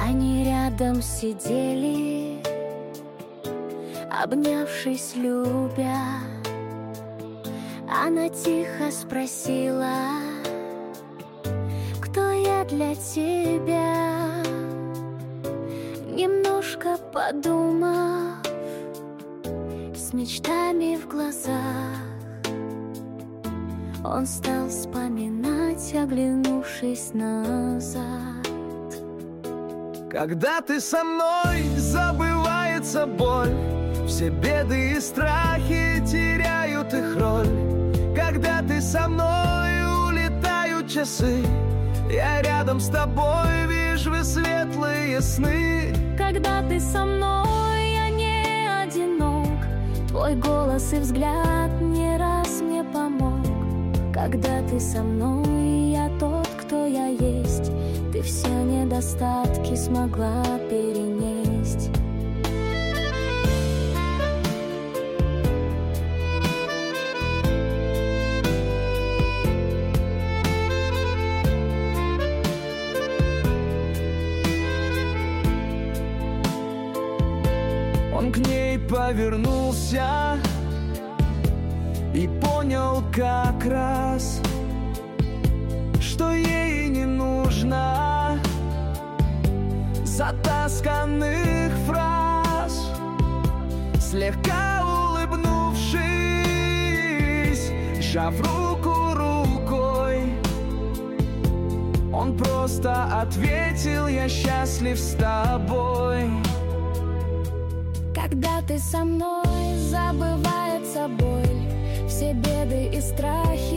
Они рядом сидели, обнявшись, любя. Она тихо спросила: кто я для тебя? Немножко подумав, с мечтами в глазах, он стал вспоминать, оглянувшись назад. Когда ты со мной, забывается боль, все беды и страхи теряют их роль. Когда ты со мной, улетают часы, я рядом с тобой вижу светлые сны. Когда ты со мной, я не одинок, твой голос и взгляд не раз мне помог. Когда ты со мной, я тот, кто я есть, ты все недостатки смогла перенести. Он к ней повернулся и понял как раз, что ей не нужно затасканных фраз. Слегка улыбнувшись, сжав руку рукой, он просто ответил: я счастлив с тобой. Когда ты со мной, забывается боль, все беды и страхи